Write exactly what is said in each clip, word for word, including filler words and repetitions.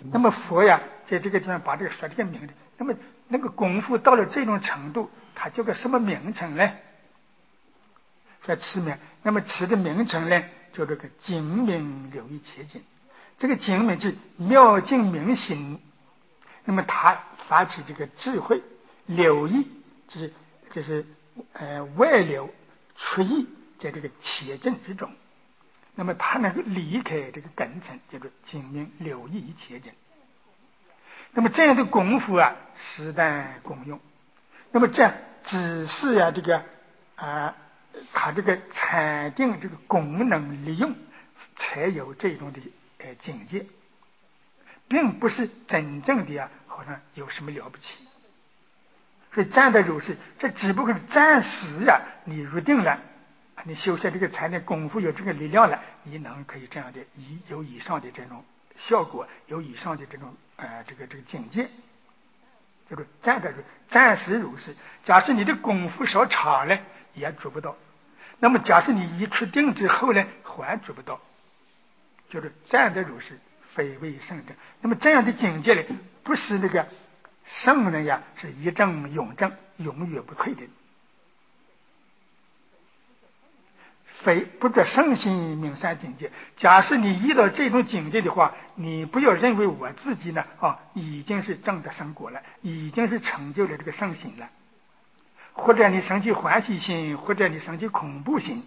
那么佛呀，在这个地方把这个说这个名字，那么那个功夫到了这种程度，它叫个什么名称呢？说持名，那么持的名称呢，叫这个精明流益切尽。这个精明是妙境明心，那么他发起这个智慧，流益就是就是呃外流出益在这个切尽之中，那么他能够离开这个根尘，叫做精明流益于切尽。那么这样的功夫啊，实在功用。那么这只是呀、啊，这个啊，他这个禅定这个功能利用，才有这种的呃境界，并不是真正的呀、啊，好像有什么了不起。所以站得如是，这只不过是暂时呀、啊，你入定了，你修下这个禅的功夫有这个力量了，你能可以这样的以有以上的这种效果，有以上的这种呃这个这个境界，就是暂得如暂时如是。假设你的功夫稍长了，也做不到。那么假设你一出定之后呢，还做不到，就是暂得如是，非为圣正。那么这样的境界呢，不是那个圣人呀，是一正永正，永远不退的。非不着圣心明善境界。假设你遇到这种境界的话，你不要认为我自己呢啊已经是证得圣果了，已经是成就了这个圣心了，或者你生起欢喜心，或者你生起恐怖心。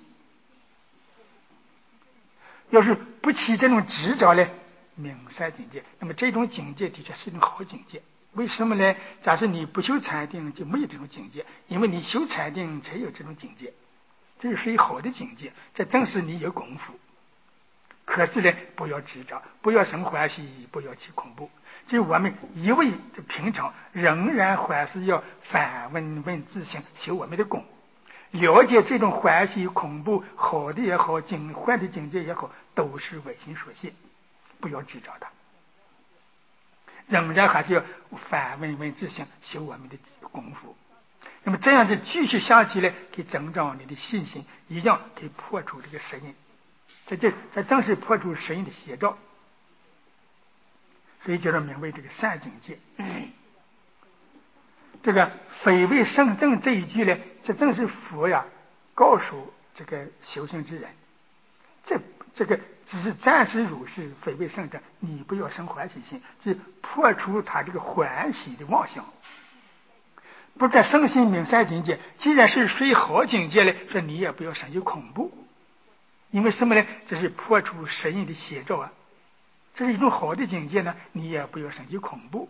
要是不起这种执着呢，明善境界，那么这种境界的确是一种好境界。为什么呢？假设你不修禅定，就没有这种境界，因为你修禅定才有这种境界。这是属于好的境界，这正是你有功夫。可是呢，不要执着，不要生欢喜，不要起恐怖。就是我们一味的平常，仍然还是要反问问自性，修我们的功，了解这种欢喜恐怖，好的也好，境坏的境界也好，都是唯心所现，不要执着它。仍然还是要反问问自性，修我们的功夫。那么这样子继续下去呢，可以增长你的信心，一样可以破除这个实因。这就这正是破除实因的邪兆，所以叫做名为这个善境界。嗯、这个非为圣正这一句呢，这正是佛呀告诉这个修行之人，这这个只是暂时如是，非为圣正，你不要生欢喜心，是破除他这个欢喜的妄想。不在圣心明善境界，既然是属于好境界了，说你也不要生起恐怖，因为什么呢？这是破除实因的邪兆啊，这是一种好的境界呢，你也不要生起恐怖。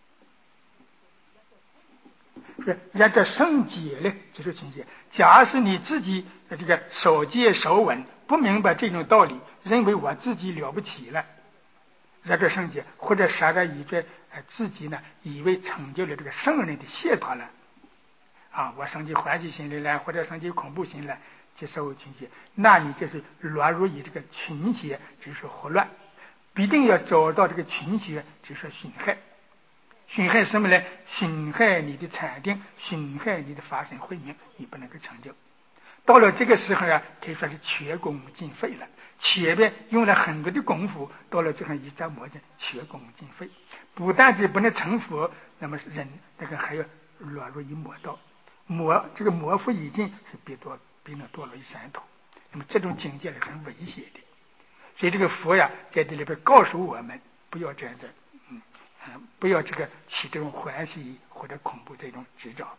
是按照圣解呢，就是境界。假使你自己这个守戒守稳，不明白这种道理，认为我自己了不起了，按照圣解，或者杀人以罪，自己呢以为成就了这个圣人的解脱了，啊，我生起欢喜心来了，或者生起恐怖心来，接受群邪，那你就是落入于这个群邪，只是胡乱，必定要找到这个群邪，只是损害。损害什么呢？损害你的禅定，损害你的法身慧命，你不能够成就。到了这个时候啊，可以说是全功尽废了。前面用了很多的功夫，到了这样一朝魔境，全功尽废。不但是不能成佛，那么人那个还要落入于魔道。魔这个魔夫已尽，是必堕必能堕落于山头。那么这种境界是很危险的。所以这个佛呀，在这里边告诉我们，不要这样的，嗯嗯，不要这个起这种欢喜或者恐怖这种执着。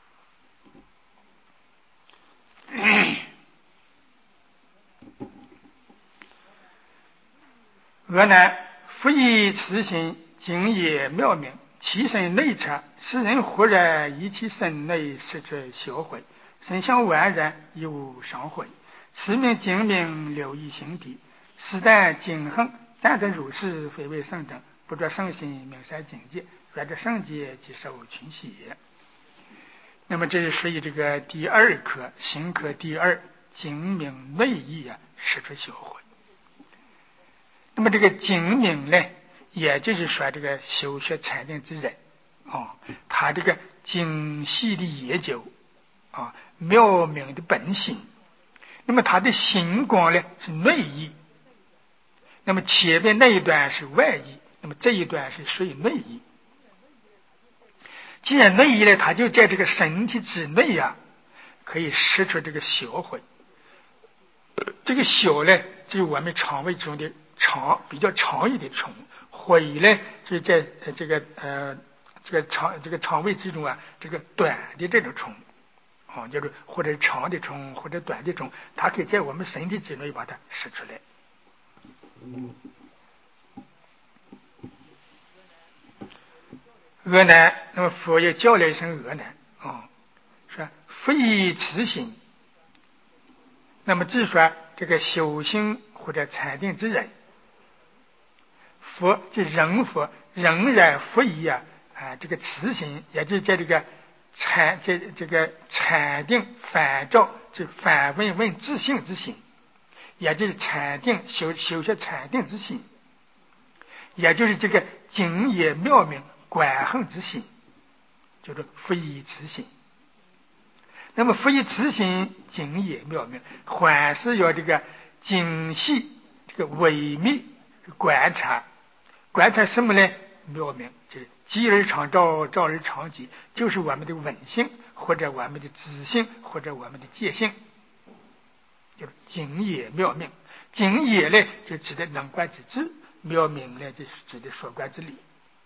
俄乃复以慈心，精也妙明，其身内彻，世人忽然以其身内实则销毁，身相宛然，亦无伤毁。此名精明，留意心地，实但精恒，站得如是，非为圣正，不着圣心，明善境界，软着圣界，即受群邪。那么这是属于这个第二课，行课第二，精明内意啊，实则销毁。那么这个精明呢，也就是说这个修学禅定之人啊，他这个精细的研究啊，妙明的本性。那么他的心光呢是内意，那么前面那一段是外意。那那么这一段是属于内意。既然内意呢，它就在这个身体之内呀、啊，可以施出这个小火。这个小呢，就是我们肠胃中的长比较长一点的虫，火呢就是在这个呃这个肠这个肠胃之中啊，这个短的这种虫啊，就是或者长的虫或者短的虫，它可以在我们身体之内把它施出来。俄南，那么佛也叫了一声俄南啊，说佛以慈行。那么至说这个修行或者禅定之人，佛就人佛仍然佛以啊啊这个慈行，也就是在这个禅这这个禅定反照，就反问问自性之心，也就是禅定修修学禅定之心，也就是这个精也妙明观恒之心，就是佛以慈行。那么佛以慈行精也妙明，还是要这个精细这个微密观察，观察什么呢？妙明就是积而常照，照而常积，就是我们的稳性或者我们的知性或者我们的戒性，就是精也妙明。精也呢就指的能观之智，妙明呢就是指的所观之理。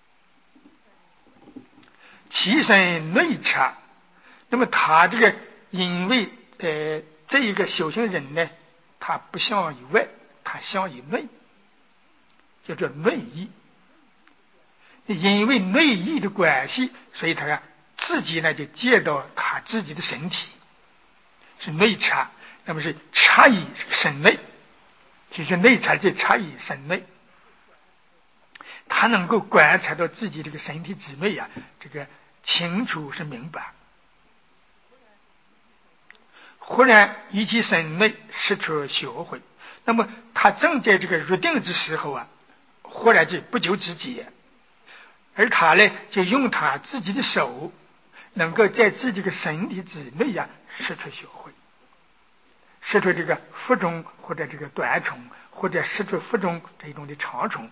其身内察，那么他这个因为呃这一个修行人呢，他不向于外，他向于内，叫做内意。因为内意的关系，所以他自己呢就见到他自己的身体是内察，那么是察于身内，其实内察就察于身内，他能够观察到自己这个身体之内啊，这个清楚是明白。忽然于其身内施出小火，那么他正在这个入定之时候啊，忽然就不久之间，而他呢就用他自己的手，能够在自己的身体之内呀、啊、施出小火，施出这个腹中或者这个短虫，或者施出腹中这种的长虫。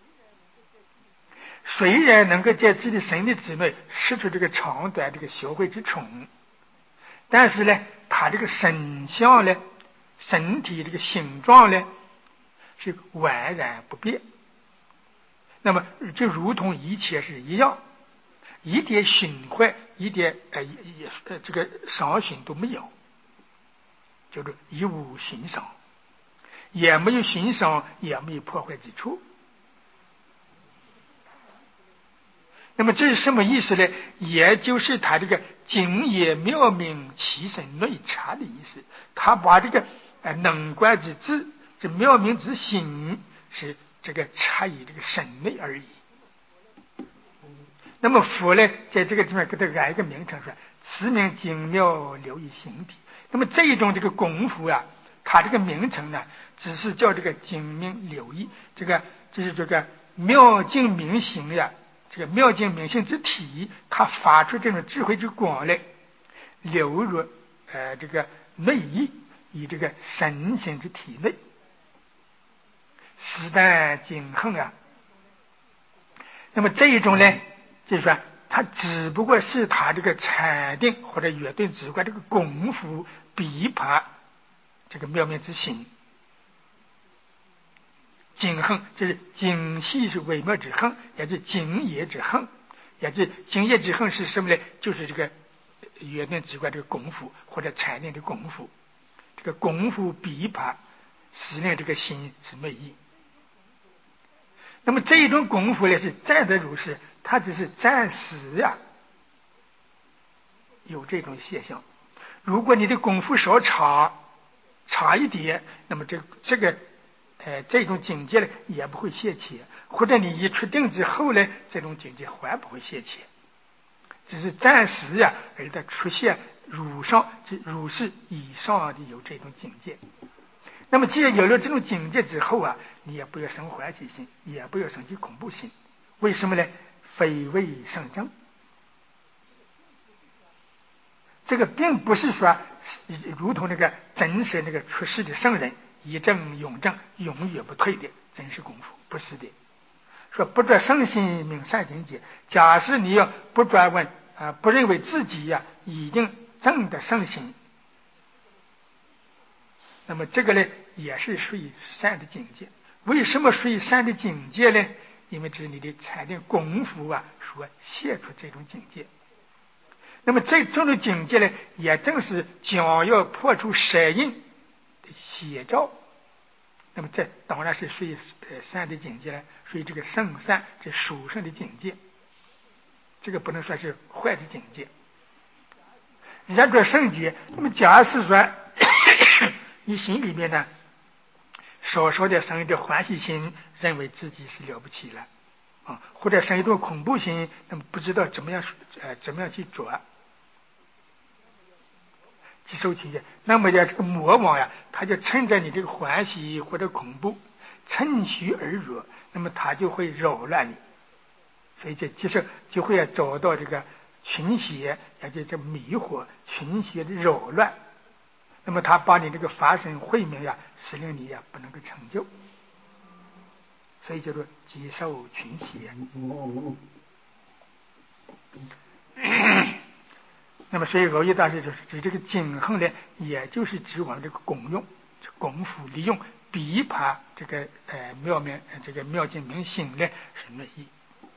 虽然能够在自己的身体之内施出这个长短这个小火之虫，但是呢，他这个身相呢，身体这个形状呢，是完然不变。那么就如同一切是一样，一点损坏，一点呃也呃这个伤损都没有，就是一无损伤，也没有损伤，也没有破坏之处。那么这是什么意思呢？也就是他这个精也妙明其身内察的意思。他把这个呃能观之智，这妙明之心是这个察于这个身内而已。那么佛呢，在这个地方给他改一个名称说，此名精妙留于形体。那么这一种这个功夫啊，它这个名称呢，只是叫这个精明留意，这个就是这个妙境明行呀。这个妙境明性之体，它发出这种智慧之光来，流入呃这个内意，以这个神性之体内，实但精恒啊。那么这一种呢，就是说，它只不过是他这个禅定或者圆顿直观这个功夫比拔这个妙明之心。精恒就是精细是微妙之恒，也就是精也之恒，也就是精也之恒是什么呢？就是这个圆顿直观这个功夫或者禅定的功夫，这个功夫比拔使令这个心是内意。那么这一种功夫呢是暂得如是，它只是暂时呀、啊、有这种现象。如果你的功夫稍差差一点，那么这这个呃，这种境界呢也不会泄气，或者你一出定之后呢，这种境界还不会泄气，只是暂时呀、啊，而它出现如上如是以上的有这种境界。那么既然有了这种境界之后啊，你也不要生欢喜心，也不要生起恐怖心。为什么呢？非为圣正。这个并不是说如同那个真实那个出世的圣人一正永正永远不退的真实功夫，不是的。 说不着圣心明善境界。假使你要不专问啊，不认为自己呀、啊、已经证得圣心，那么这个呢也是属于善的境界。为什么属于善的境界呢？因为这是你的禅定功夫啊所现出这种境界。那么这种的境界呢，也正是将要破除色印的写照。那么这当然是属于善的境界了，属于这个圣善这殊胜的境界。这个不能说是坏的境界。人着圣洁，那么假使说你心里面呢稍稍的生一点欢喜心，认为自己是了不起了啊，或者生一种恐怖心，那么不知道怎么样呃怎么样去着去受境界，那么呀这个魔王呀，他就趁着你这个欢喜或者恐怖，趁虚而入，那么他就会扰乱你，所以这其实就会找到这个群邪，也就这迷惑群邪的扰乱。那么他把你这个法身慧命呀，使令你呀不能够成就，所以叫做极受群邪。那么所以耦益大师就是指这个景恒呢，也就是指我们这个功用功夫利用比帕这个呃妙明这个妙境明心呢是内意。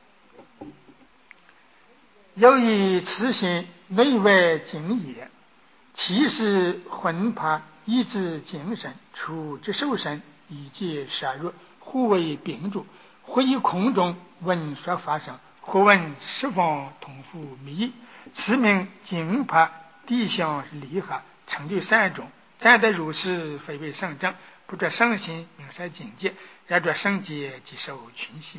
由于此心内外境也，其实魂魄意志精神处之受身以戒杀弱，互为并主，或于空中闻说法声，或闻十方同复密意。此名精魄地相是离合，成就三种。暂得如是，非为圣正，不着圣心明善境界，然着圣界即受群喜。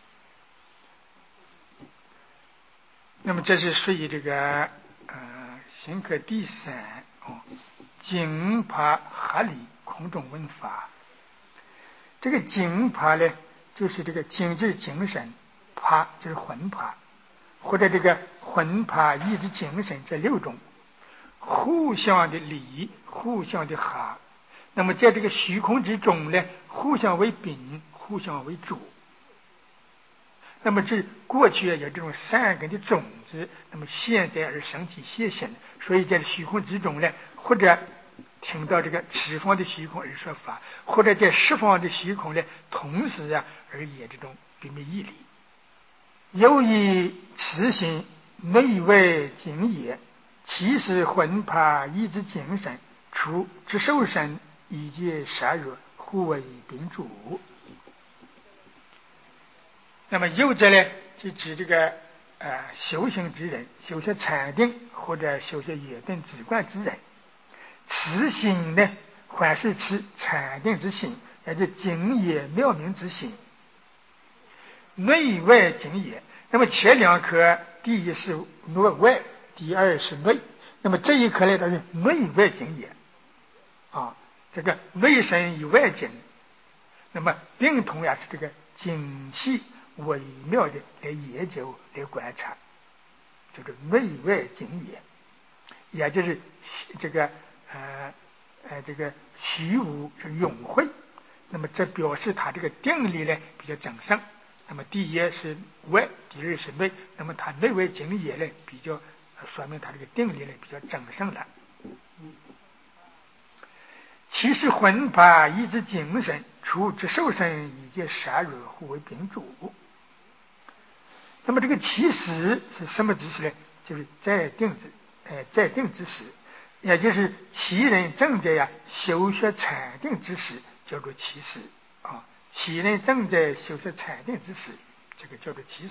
那么这是属于这个呃行科第三哦，精魄合理空中闻法。这个精魄呢，就是这个精就是精神，魄就是魂魄，或者这个魂魄意志精神这六种互相的离，互相的合。那么在这个虚空之中呢，互相为宾，互相为主。那么这过去有这种善根的种子，那么现在而升起现行，所以在虚空之中呢，或者听到这个十方的虚空而说法，或者在十方的虚空呢，同时啊而言这种秘密义理。由于此心内外境也，其实魂魄意志精神处之受身以及杀弱，互为并主。那么右者呢，就指这个呃修行之人，修学禅定或者修学野顿止观之人，此心呢，还是持禅定之心，也就是精也妙明之心，内外精也。那么前两颗，第一是内外，第二是内。那么这一颗呢，它是内外精也啊，这个内身与外精，那么并同呀是这个精细微妙的来研究来观察，就是内外精也，也就是这个呃呃这个虚无是永慧。那么这表示他这个定力呢比较整胜。那么第一是外，第二是内，那么他内外精也呢比较说明他这个定力呢比较整胜了。其实魂魄意志精神处之受身以及杀入，互为并主。那么这个其实是什么知识呢？就是在定之呃在定之时，也就是其人正在呀修学禅定之时，叫做其实啊。其人正在修学禅定之时，这个叫做其实。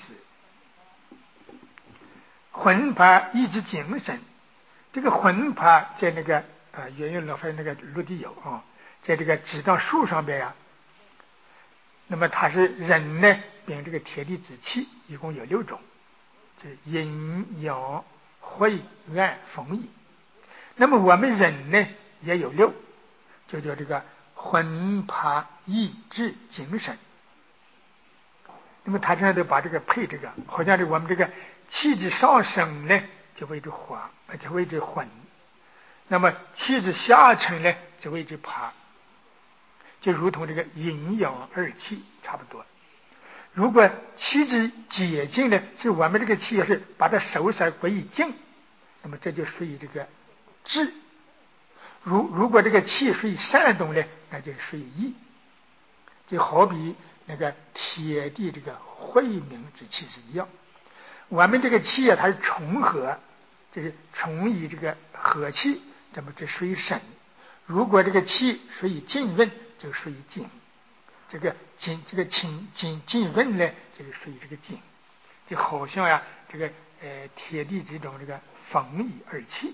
魂魄意志精神，这个魂魄在那个啊，原有老法那个陆地有啊，在这个指导树上边呀。那么它是人呢，并这个铁地之气一共有六种，这阴阳晦暗风意。那么我们人呢也有六，就叫这个魂魄意志精神。那么他这样都把这个配这个，好像是我们这个气质上升呢就为之火，就为之魂；那么气质下沉呢就为之魄，就如同这个阴阳二气差不多。 如果气之解尽呢，是我们这个气是把它收摄归静，那么这就属于这个志。如如果这个气属于煽动呢，那就属于意。就好比那个铁地这个晦明之气是一样，我们这个气啊，它是重合，就是重以这个和气，那么这属于神。如果这个气属于浸润，就属于静。这个浸这个浸浸浸润呢，就是属于这个静。就好像呀、啊，这个呃铁地这种这个风以二气。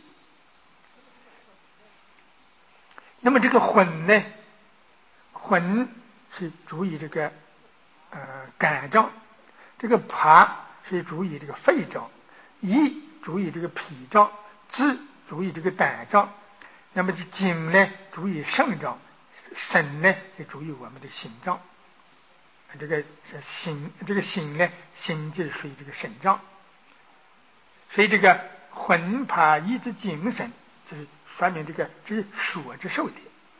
那么这个混呢，混是主以这个呃肝脏，这个爬是主以这个肺脏，乙主以这个脾脏，志主以这个胆脏，那么这精呢主以肾脏，肾呢就主以我们的心脏。这个是心，这个心呢，心就是属于这个肾脏。所以这个魂魄意之精神，就是说明这个这是所之受的。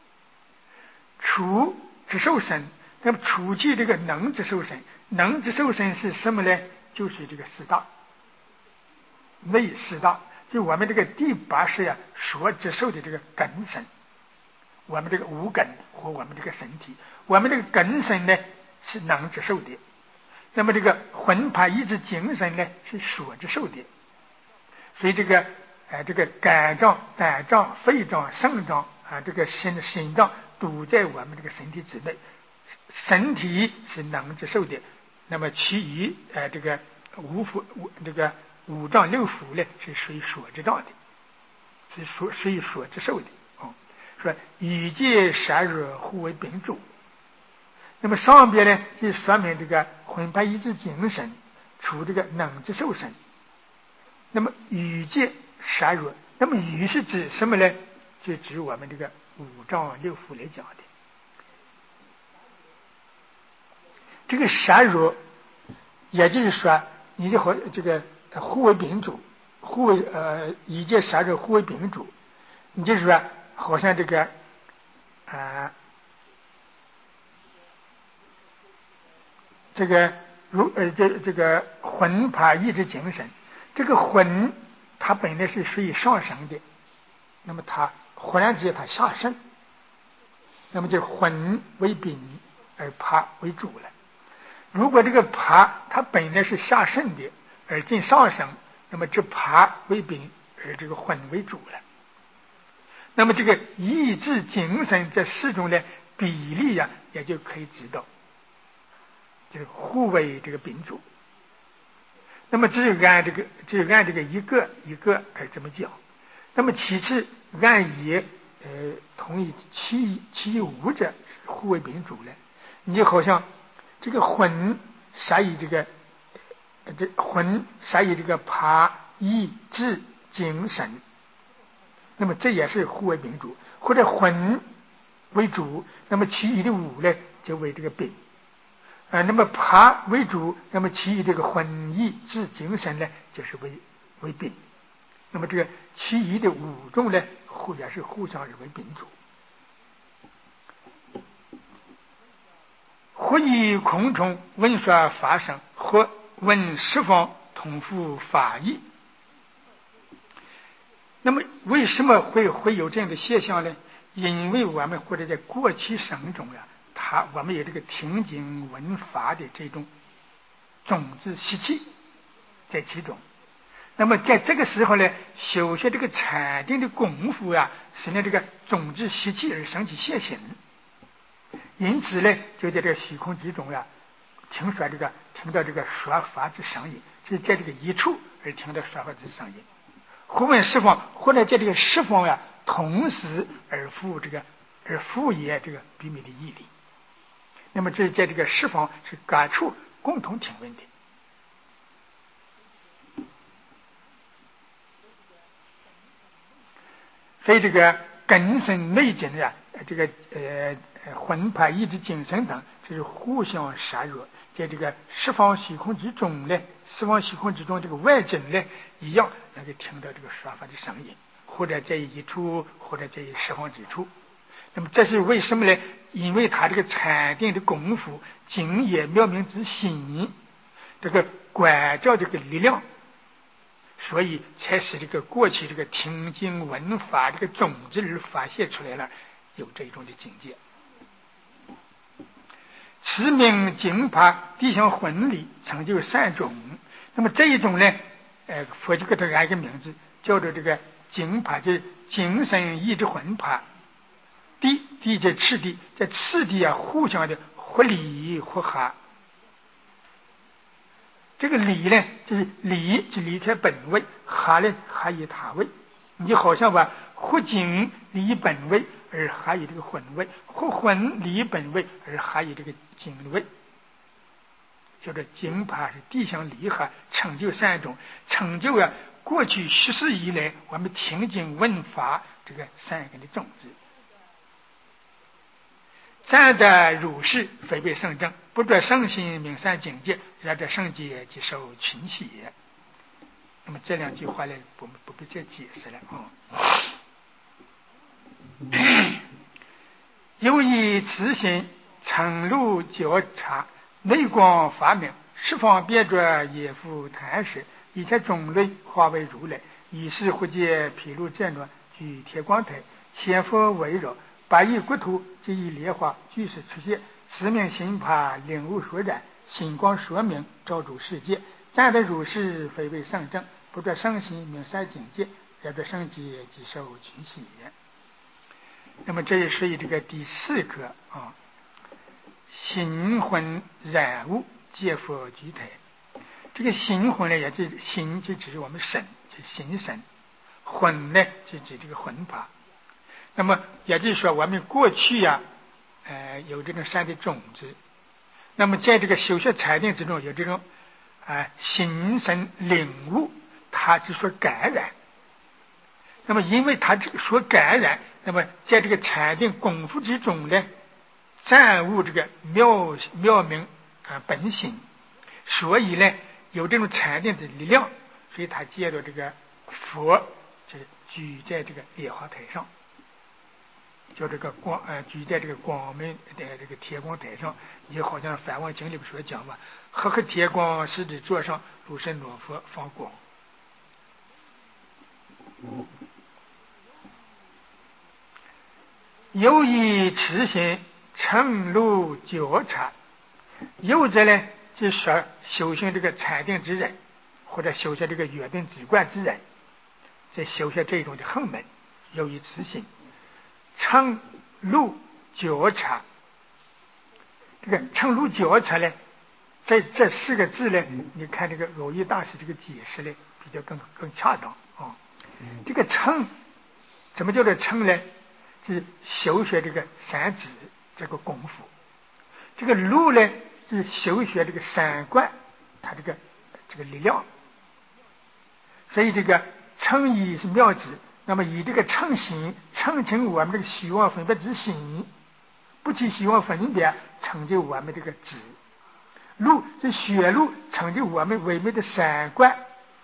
处之受身，那么处即这个能之受身，能之受身是什么呢？就是这个四大，内四大，就我们这个第八识呀所之受的这个根身，我们这个五根和我们这个身体，我们这个根身呢是能之受的，那么这个魂魄意之精神呢是所之受的，所以这个呃这个肝脏、胆脏、肺脏、肾脏啊，这个心心脏都在我们这个身体之内，身体是能之受的，那么其余呃这个五腑五这个五脏六腑呢是属于所知道的，是属属于所之受的。哦，说以戒杀弱互为秉主。那么上边呢就说明这个魂魄意之精神处这个能之受身。那么以戒杀弱，那么以是指什么呢？就指我们这个五脏六腑来讲的。这个杀弱，也就是说，你就和这个互为秉主，互为呃以戒杀弱互为秉主，你就是说，好像这个啊。呃这个如呃这这个魂魄意之精神，这个魂它本来是属于上升的，那么它忽然之间它下升，那么就魂为秉而魄为主了。如果这个魄它本来是下升的而进上升，那么这魄为秉而这个魂为主了。那么这个意志精神这四种的比例呀、啊，也就可以知道。就是互为这个秉主，那么只有按这个，只有按这个一个一个而这么讲。那么其次按也呃同意其其五者互为秉主呢？你就好像这个魂杀以这个这魂杀以这个魄意志精神，那么这也是互为秉主，或者魂为主，那么其余的五呢就为这个秉。啊，那么魄为主，那么其余这个魂意志精神呢，就是为为秉。那么这个其余的五种呢，互也是互相是为秉主。或以空中闻说法声，或闻十方同复法义。那么为什么会会有这样的现象呢？因为我们或者在过去生中呀、啊。他我们有这个听经闻法的这种种子习气在其中，那么在这个时候呢，修学这个禅定的功夫呀、啊，使得这个种子习气而生起现行，因此呢，就在这个虚空之中呀、啊，听说这个听到这个说法之声音，就是在这个一处而听到说法之声音，或闻十方，或者在这个十方呀、啊，同时而复这个而复也这个秘密的义理。那么这是在这个十方是各处共同听闻的。所以这个根深内精啊，这个呃魂魄意志精神等，这是互相杀弱，在这个十方虚空之中呢，十方虚空之中这个外境呢，一样能够听到这个说法的声音，或者在一处，或者在十方之处。 那么这是为什么呢？因为他这个禅定的功夫精也妙明之心，这个观照这个力量，所以才使这个过去这个听经闻法这个种子而发现出来了，有这种的境界。此名经法地相混理，成就三种。那么这一种呢，呃，佛就给它安一个名字，叫做这个经法，就是精神意志混法。地地这次第，在次第啊，互相的合理合合。这个理呢，就是理就离开本位，合呢合以他位。你就好像把合经离本位而合以这个混位，合混离本位而合以这个经位。叫做经法是地相离合，成就三种，成就啊过去十世以来我们听经闻法这个三根的种子。暂得如是，非为圣正，不得圣心明善境界，然得圣解即受群喜。那么这两句话呢，我们不必再解释了啊。由于此心成路觉察，内光发明，十方变着也复谈时，一切种类化为如来，以是护界披露见转，具铁光台，千佛围绕，八亿国土及以莲花俱是出现，此名心法领悟所染，心光说明照诸世界，暂得如是，非为圣正，不得圣心明善境界，然得圣解即受群喜。那么这也是以这个第四课啊，心魂染物皆佛具台。这个心魂呢，也就是心就指我们神，就心神；魂呢就指这个魂法。那么也就是说，我们过去呀、啊，呃，有这种善的种子。那么在这个修学禅定之中，有这种啊、呃、心神领悟，它就说感染。那么因为它这个所感染，那么在这个禅定功夫之中呢，暂悟这个妙妙明啊、呃、本性，所以呢有这种禅定的力量，所以他借着这个佛就是举在这个莲花台上，叫这个光呃举在这个光明的这个铁光台上，也好像《梵王经》里边所讲嘛，赫赫铁光狮子座上，如是罗佛放光。由于此心乘路觉察，有者呢就说修行这个禅定之人，或者修学这个约定止观之人，在修学这种的横门，由于此心乘路觉察。这个乘路觉察呢，在这四个字呢，你看这个耦益大师这个解释呢，比较更更恰当啊。这个乘怎么叫做乘呢？就是修学这个三指这个功夫。这个路呢，就是修学这个三观，它这个这个力量。所以这个乘意是妙指，那么以这个乘心乘清我们这个虚妄分别之心，不去虚妄分别，成就我们这个指。路是学路，成就我们唯美的三观。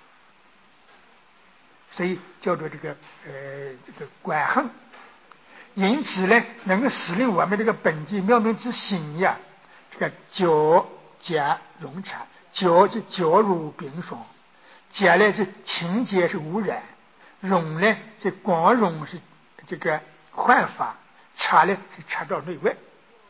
所以叫做这个呃这个观横。因此呢，能够使令我们这个本具妙明之心呀，这个觉洁融洽，觉是觉如冰霜，洁呢是清洁是无染，融呢是光融是这个焕发，察呢是察到内外，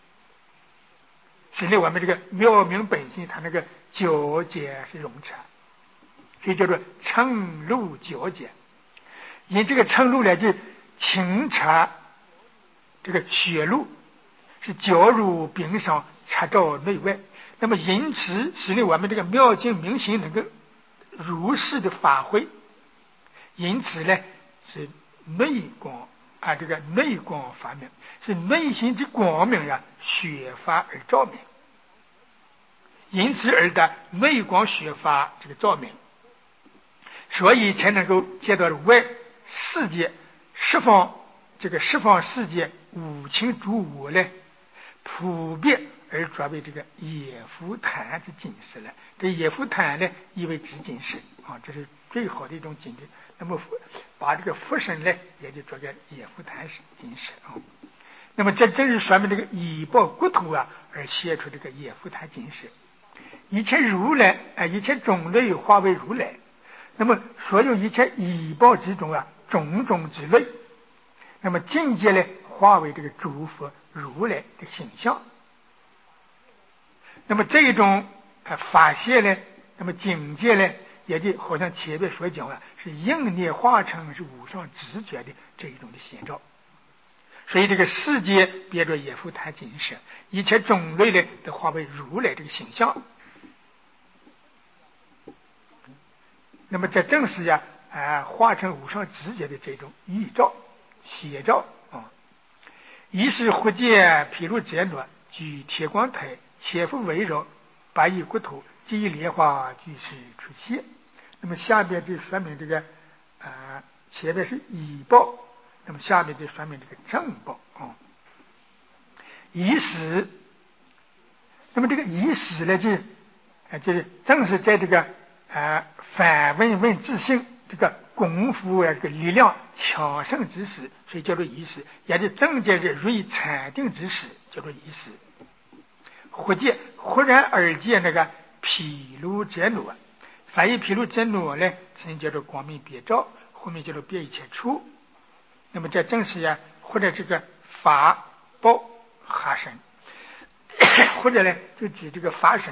使令我们这个妙明本性它那个觉洁是融洽，所以叫做乘路觉洁。因这个乘路呢，就清察这个血路是觉如冰霜，察照内外。那么因此使令我们这个妙境明心能够如是的发挥。因此呢，是内光啊，这个内光发明，是内心之光明呀，雪发而照明。因此而得内光雪发这个照明，所以才能够见到外世界十方这个十方世界五情诸物呢，普遍而转为这个野福坛之境识了。这野福坛呢，意为知境识啊，这是最好的一种境界。那么把这个福身呢，也就做个野福坛境识啊。 那么这正是说明这个以报国土啊，而写出这个也复他金石。一切如来啊，一切种类化为如来。那么所有一切以报之中啊，种种之类，那么境界呢，化为这个诸佛如来的形象。那么这种啊法界呢，那么境界呢，也就好像前面所讲啊，是应念化成是无上直觉的这一种的显照。所以这个世界别着也复他金石，一切种类呢都化为如来这个形象。那么这正是呀啊化成无上直觉的这种预照写照啊。一是护见毗卢遮那举铁光台，千佛围绕，八亿国土，即莲花俱是出现。那么下边就说明这个啊，前面是以报，那么下面就说明这个正报啊。以史，那么这个以史呢，就啊就是正是在这个啊反问问自性这个功夫啊这个力量强盛之时，所以叫做以史，也就正在这锐禅定之时，叫做以史。忽见忽然而见那个毗卢遮那，翻译毗卢遮那呢，前叫做光明别照，后面叫做别一切处。那么这正是呀，或者这个法报哈身，或者呢就指这个法身。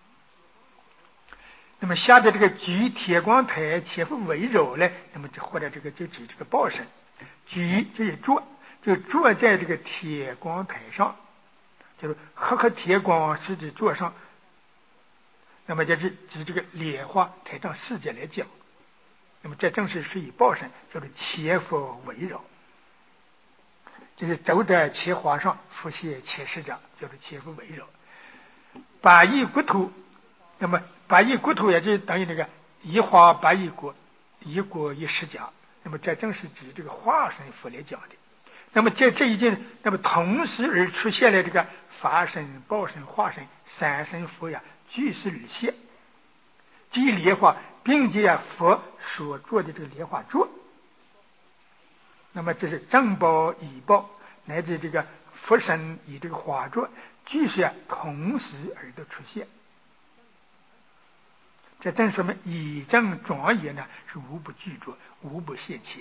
那么下边这个举铁光台，千佛围绕呢，那么这或者这个就指这个报身。举就是坐，就坐在这个铁光台上，就是和和铁光是指坐上。那么就是指这个莲花台上世界来讲，那么这正是是以报身，叫做千佛围绕，就是走在千花上，复现千世掌，叫做千佛围绕。八亿国土，那么八亿国土也就等于那个一花八亿国，一国一世家。那么这正是指这个化身佛来讲的。那么在这一件，那么同时而出现了这个法身、报身、化身三身佛呀，俱是而现，即莲花，并且佛所做的这个莲花座。那么这是正报、以报乃至这个佛身以这个花座，俱是同时而都出现。这正说明以正庄严呢，是无不具足，无不现前。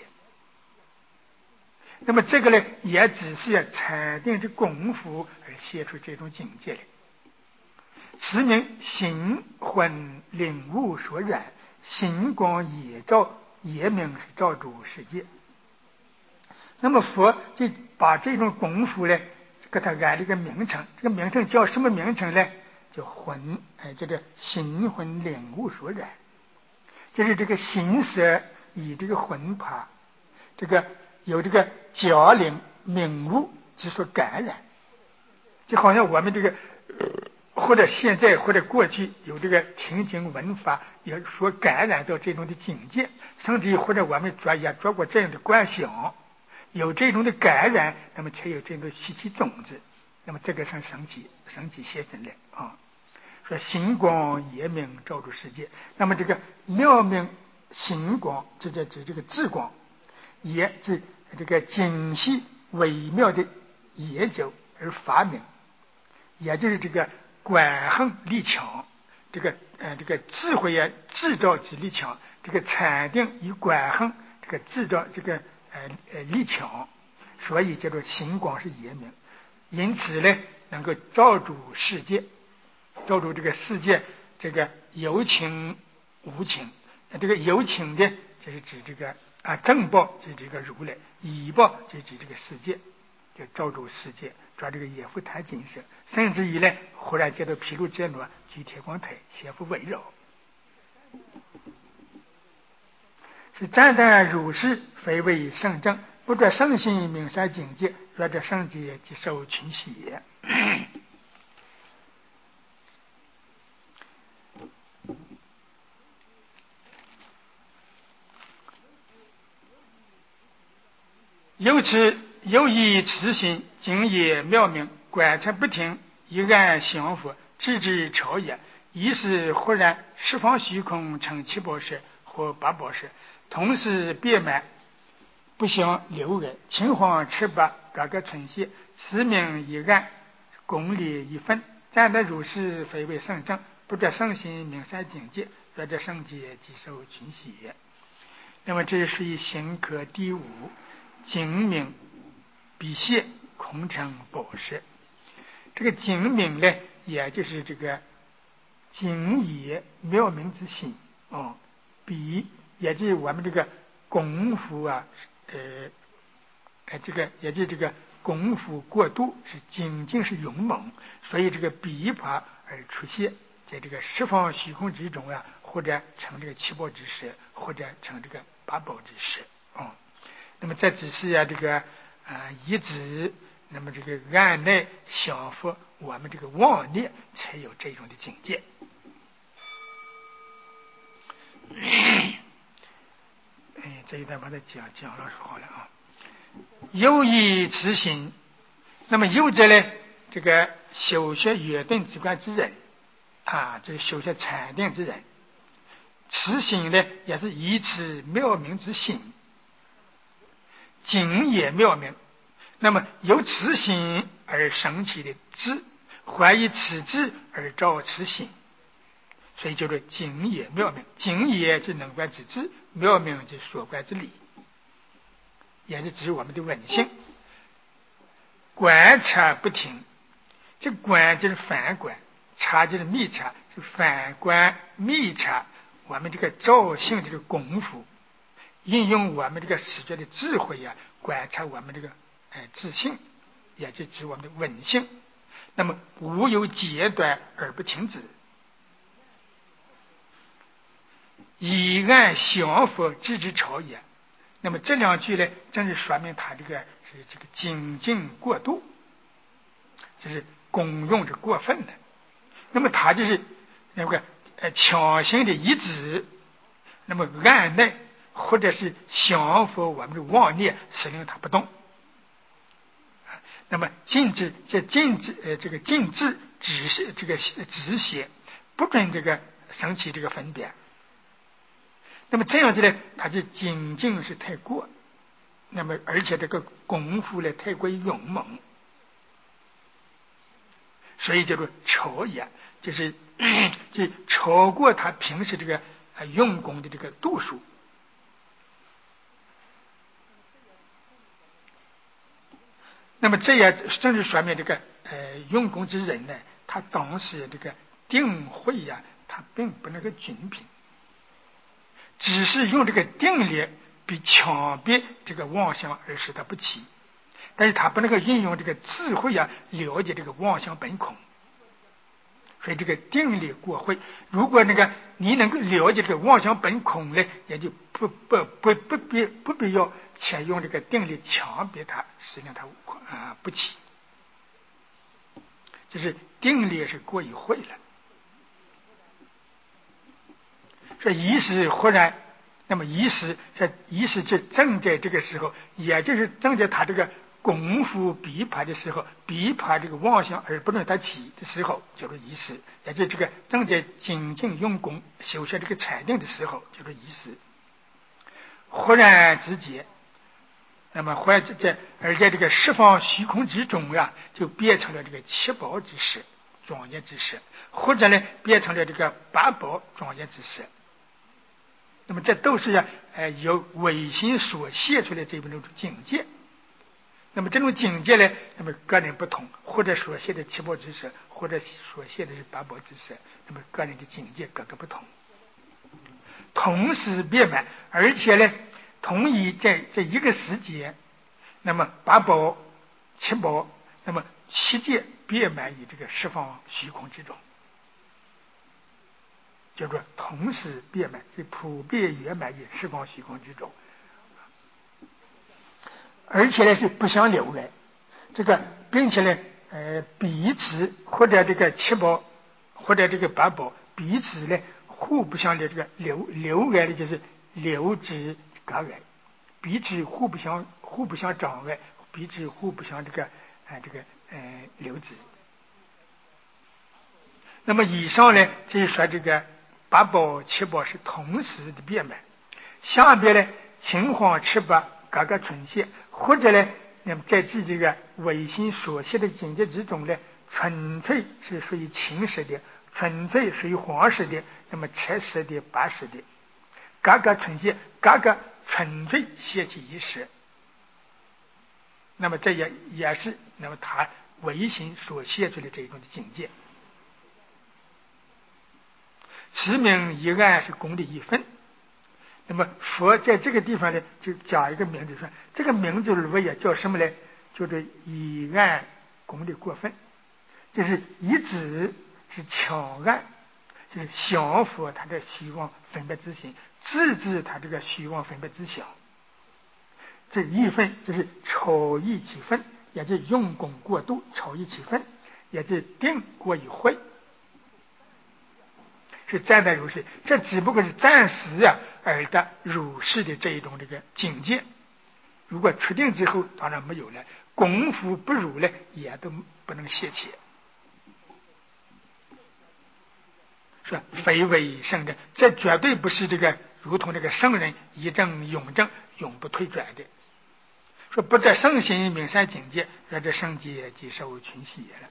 那么这个呢，也只是禅定的功夫而现出这种境界来。此名行魂领悟所染，行光也照，也名是照诸世界。那么佛就把这种功夫呢，给它安了一个名称，这个名称叫什么名称呢？叫魂，哎，叫做行魂领悟所染，就是这个行色以这个魂魄，这个有这个假领领悟之所感染，就好像我们这个或者现在或者过去有这个听经闻法，也所感染到这种的境界，甚至于或者我们做也做过这样的观想，有这种的感染，那么才有这种习气种子，那么这个是神奇神奇现身来啊。说行光也明照诸世界，那么这个妙明行光，这就指这个智光，也指这个精细微妙的研究而发明，也就是这个观行力强，这个呃这个智慧呀制造之力强，这个禅定与观行这个制造这个呃呃力强，所以叫做行光是也明，因此呢能够照诸世界。照住这个世界，这个有情无情，这个有情的就是指这个啊正报，就是这个如来；以报就指这个世界，就照住世界，抓这个也复谈精神，甚至于呢，忽然见到毗卢遮那举铁光台，先复围绕，是暂但如是，非为圣正，不着圣心名善境界，若着圣界即受群喜也。由此有以此心经也妙明，观察不停，一案降伏，直至超也。一是忽然十方虚空成七宝石或八宝石，同时遍满，不相流人，青黄赤白各个呈现， 此名一案，公理一分，暂得如是，非为圣正，不得圣心明善境界，若者圣洁即受群喜。那么这是属于行科第五，精明笔谢空成宝石。这个精明呢，也就是这个精也妙明之心哦，笔也就是我们这个功夫啊，呃，呃，这个也就是这个功夫过度，是精进是勇猛，所以这个笔法而出现在这个十方虚空之中啊，或者成这个七宝之舌，或者成这个八宝之舌哦。那么这只是啊，这个啊、呃、一直，那么这个按耐降服我们这个妄念，才有这种的境界。哎，这一段把它讲讲了说好了啊。有以此心，那么有者呢，这个修学圆顿之观之人啊，就是修学禅定之人，此心呢也是以此妙明之心，精也妙明。那么由此心而生起的智，怀以此智而照此心，所以叫做精也妙明。精也是能观之智，妙明就是所观之理，也是指我们的闻性。观察不停，这观就是反观，察就是密察，就反观密察我们这个照性这个功夫，应用我们这个视觉的智慧呀、啊，观察我们这个哎自性，也就指我们的闻性。那么无有截断而不停止，以按降伏知之朝也。那么这两句呢，正是说明他这个是这个精进过度，就是功用是过分的。那么他就是那个呃强行的抑制，那么按耐或者是降服我们的妄念，使令它不动。那么禁止这禁止呃这个禁止止是这个止血，不准这个升起这个分别。那么这样子呢，他就精进是太过，那么而且这个功夫呢太过于勇猛，所以叫做超也，就是就超过他平时这个呃用功的这个度数。那么这也正是说明这个呃用功之人呢，他当时这个定慧呀、啊，他并不能够均平。只是用这个定力比强别这个妄想而使它不起，但是他不能够运用这个智慧啊，了解这个妄想本空，所以这个定力过会。如果那个你能够了解这个妄想本空呢，也就不不不不必不必要且用这个定力强别它，使令它啊不起，就是定力是过于会了。说一时忽然，那么一时这一时就正在这个时候，也就是正在他这个功夫逼迫的时候，逼迫这个妄想而不能得起的时候，叫做一时；也就这个正在精进用功修学这个禅定的时候，叫做一时。忽然之间，那么忽然之间，而在这个十方虚空之中啊，就变成了这个七宝之时，庄严之时，或者呢变成了这个八宝庄严之时。那么这都是呀、啊，呃，由唯心所现出来这种境界。那么这种境界呢，那么个人不同，或者所现的七宝之时，或者所现的是八宝之时，那么个人的境界各个不同，同时变满，而且呢，同一在这一个时间，那么八宝、七宝，那么七界变满于这个十方虚空之中。叫做同时变满，是普遍圆满于十方虚空之中，而且呢是不相留的，这个并且呢，呃，彼此或者这个七宝或者这个八宝彼此呢互不相的这个流流碍的，就是流之隔碍，彼此互不相互不相障碍，彼此互不相这个呃这个呃流之。那么以上呢，就是说这个。八宝七宝是同时的变满，下边呢青黄赤白各个呈现，或者呢那么在自己这个唯心所现的境界之中呢，纯粹是属于青实的，纯粹属于黄实的，那么赤实的、白实的，各个纯现，各个纯粹现其一实。那么这也也是那么他唯心所现出的这一种的境界。持名一案是功的一分。那么佛在这个地方呢，就讲一个名字，说这个名字如果也叫什么呢？叫做以案功的过分，就是一指是强案，就是降服他的虚妄分别之心，制止他这个虚妄分别之想。这一分就是超逸其分，也就是用功过度，超逸其分，也就是定过于慧。是暂得如是，这只不过是暂时啊而得如是的这一种这个境界。如果确定之后，当然没有了，功夫不如呢，也都不能泄气。说非为圣人，这绝对不是这个如同这个圣人一正永正，永不退转的。说不得圣心名善境界，让这圣界即受群喜了。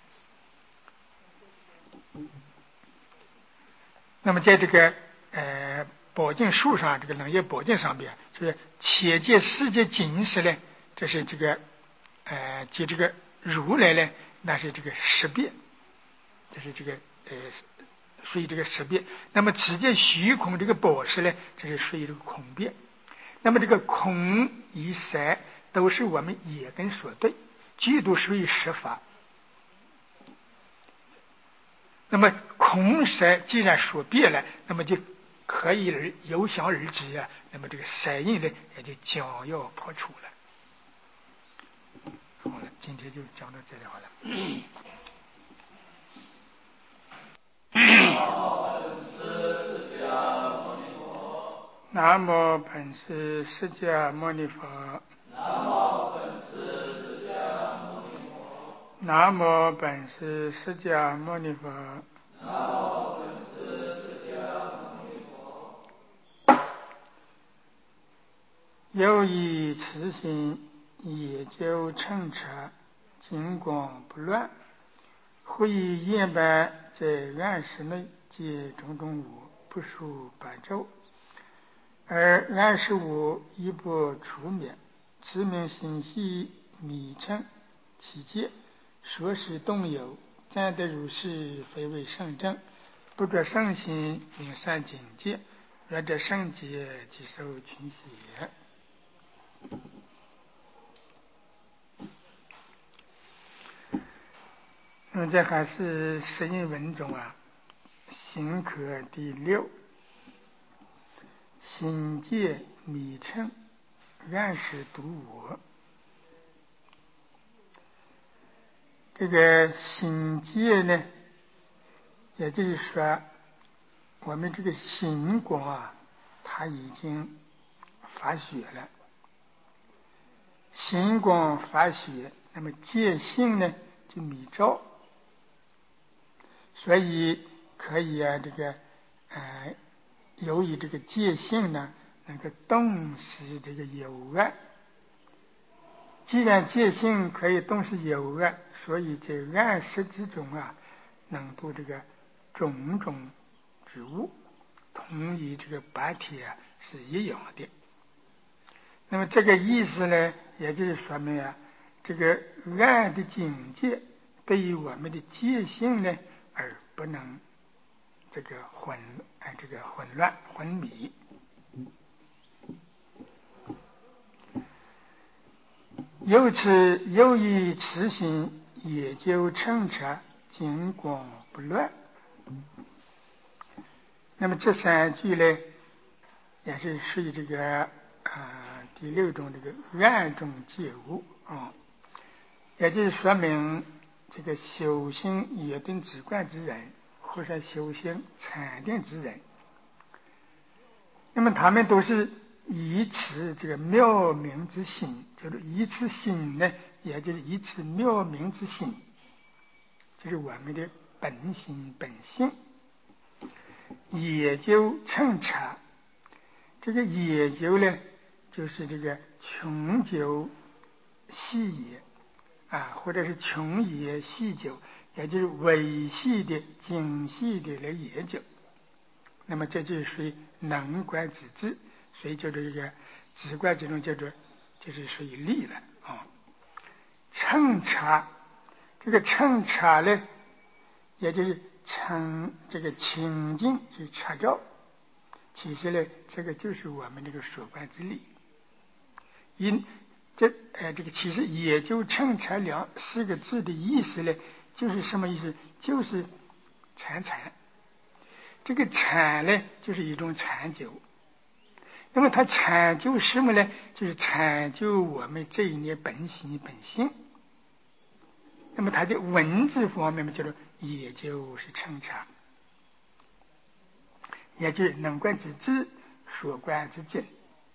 那么在这个呃宝镜树上，这个冷叶宝镜上边，就是且借世界警示呢，这是这个呃借这个如来呢，那是这个识别，就是这个呃属于这个识别。那么只见虚空这个宝石呢，这是属于这个空别。那么这个空与实都是我们眼根所对，具都属于实法。那么空实既然说变了，那么就可以而由想而知啊，那么这个实印呢也就将要破除了。好了，今天就讲到这里好了。南无本师释迦牟尼佛。南无本师释迦牟尼佛。南无本师释迦牟尼佛。又以慈心也就称彻，金光不乱，忽以夜半在暗室内皆种种物，不数百昼，而暗室物亦不出灭，此名心系迷称其界，说是动有，暂得如是，非为圣正，不着圣心名善境界，若者圣界即受群邪。那么这还是释印文中啊，行科第六，心界迷称，暗示独我。这个心界呢，也就是说，我们这个心光啊，它已经发血了。心光发血，那么界性呢就迷照，所以可以啊，这个呃，由于这个界性呢，能够洞悉这个有碍。既然界性可以洞悉有碍，所以在暗识之中啊，能度这个种种之物，同于这个白天啊是一样的。那么这个意思呢，也就是说明啊，这个暗的境界对于我们的界性呢，而不能这个混哎这个混乱昏迷。由此由于此心也就称彻，金光不乱。那么这三句呢，也是属于这个啊、呃、第六种这个暗中借物啊，也就是说明这个修行野定止观之人，或者修行禅定之人，那么他们都是以此这个妙明之心，就是以此心呢，也就是以此妙明之心，就是我们的本心本性，也就称彻。这个也就呢，就是这个穷究细也啊，或者是穷也细酒，也就是维系的精细的来研究。那么这就是属于能观之治，所以就这个直观这种叫做就是属于理了啊。称察，这个称察呢，也就是称这个清净去察照。其实呢，这个就是我们这个所观之理。因这呃这个其实也就称察两四个字的意思呢，就是什么意思？就是禅禅。这个禅呢，就是一种禅究。那么它禅究什么呢？就是禅究我们这一念本心本性。那么它在文字方面嘛，叫做也就是称察，也就是能观之知，所观之境，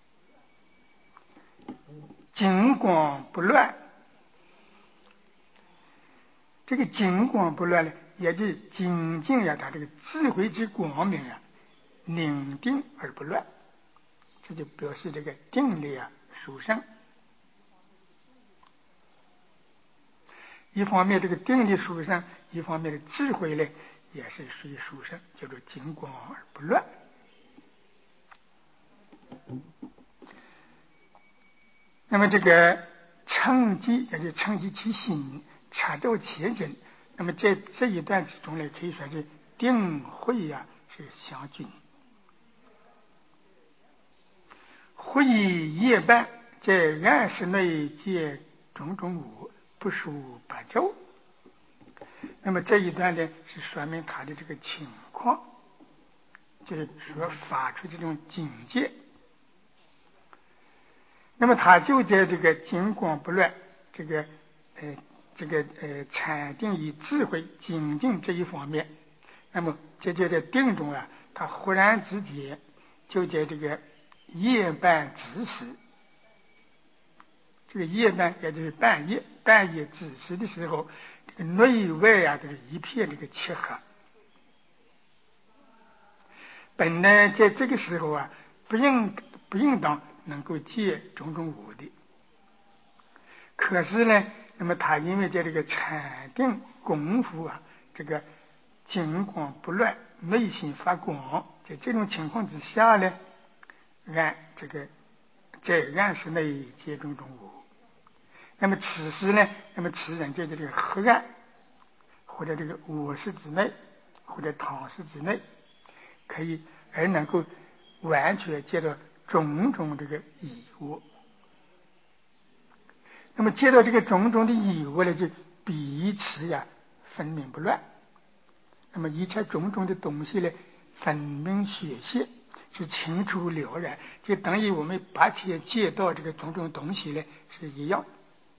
精光不乱。这个精光不乱呢，也就是精进呀，它这个智慧之光明啊，宁定而不乱，这就表示这个定力啊殊胜。一方面这个定力殊胜，一方面的智慧呢也是属于殊胜，叫做精光而不乱。那么这个称极，也就是称极其心，察照其真。那么在这一段之中呢，可以说是定慧呀、啊、是相均。慧夜半，在暗室内见种种物，不数八周。那么这一段呢，是说明他的这个情况，就是所发出这种境界。那么他就在这个精光不乱，这个呃这个呃禅定与智慧精进这一方面，那么这就在定中啊，他忽然之间就在这个夜半子时，这个夜半也就是半夜，半夜子时的时候，这个内外啊都是一片这个漆黑。本来在这个时候啊，不应不应当能够见种种物的。可是呢，那么他因为在这个禅定功夫啊，这个精光不乱，内心发光，在这种情况之下呢，按这个在暗室内见种种物。那么此时呢，那么此人就在这个黑暗，或者这个卧室之内，或者堂室之内，可以而能够完全见到种种这个异物。那么接到这个种种的异物呢，就彼此呀分明不乱。那么一切种种的东西呢，分明显现，是清楚了然，就等于我们白天见到这个种种东西呢是一样。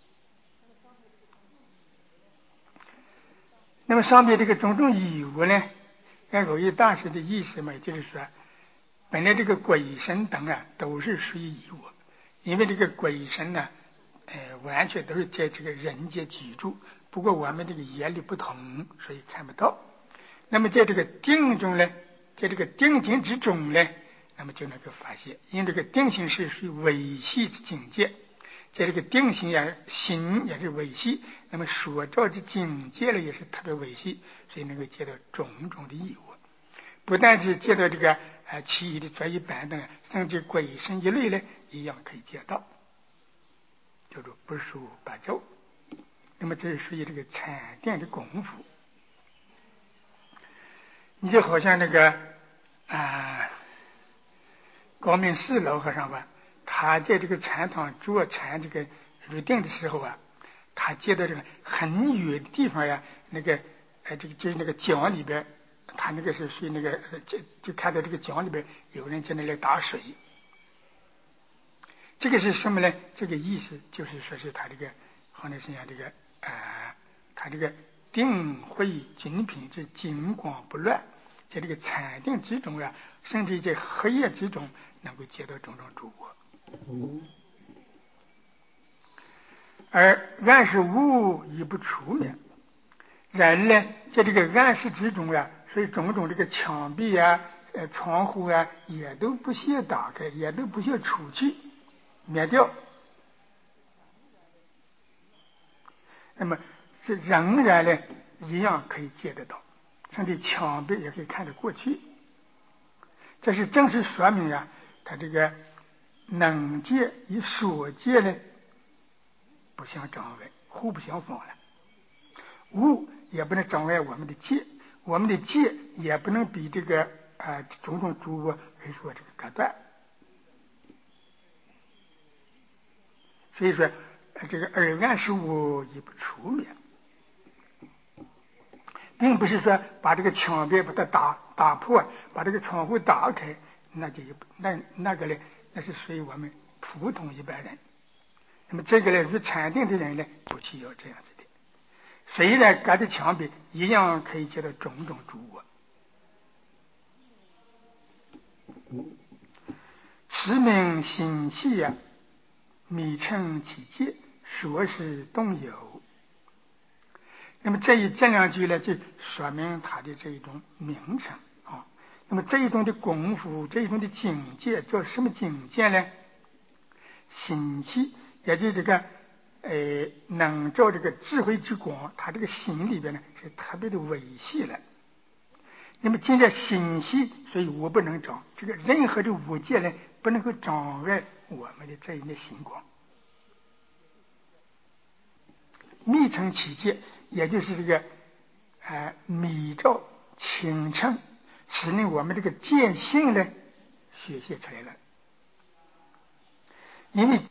那么上面这个种种异物呢，按蕅益大师的意思嘛，也就是说，本来这个鬼神等啊都是属于异物，因为这个鬼神呢，呃，完全都是在这个人间居住，不过我们这个眼力不同，所以看不到。那么在这个定中呢，在这个定境之中呢，那么就能够发现，因为这个定性是属于维系之境界，在这个定性呀，心也是维系，那么所照之境界呢，也是特别维系，所以能够见到种种的异物。不但是见到这个呃其余的专一板等，甚至鬼神一类呢，一样可以见到，叫做不数八周。那么这是属于这个禅定的功夫。你就好像那个啊、呃，高明寺老和尚吧，他在这个禅堂坐禅这个入定的时候啊，他见到这个很远的地方呀，那个呃这个就是那个江里边，他那个是属于那个就就看到这个江里边有人在那里打水。这个是什么呢？这个意思就是说是他这个好像是像这个啊、呃，他这个定慧精品是精光不乱，在这个禅定之中啊，甚至在黑夜之中能够见到种种诸物。嗯、而暗室物已不出面，人呢在这个暗室之中啊，所以种种这个墙壁啊、呃窗户啊，也都不屑打开，也都不屑出去灭掉。 那么是仍然呢一样可以见得到，甚至墙壁也可以看得过去。这是正式说明啊，他这个能界与所界呢不相障碍，互不相妨了。物也不能障碍我们的界，我们的界也不能比这个啊、呃、种种诸物而说这个隔断。所以说这个二暗是物亦不除灭，并不是说把这个墙壁把它打打破，把这个窗户打开，那就那那个呢，那是属于我们普通一般人。那么这个呢，与禅定的人呢，不需要这样子的。虽然隔着墙壁，一样可以见到种种诸物。此名心系呀，迷称其界，说是动有。那么这一这两句呢，就说明他的这一种名称啊。那么这一种的功夫，这一种的境界，叫什么境界呢？心系，也就是这个呃，能照这个智慧之光，他这个心里边呢是特别的维系了。那么今天心系，所以我不能障这个任何的物件呢，不能够障碍我们的这一面心光。密成其界，也就是这个呃密照清澄，使令我们这个见性呢学习出来了。因为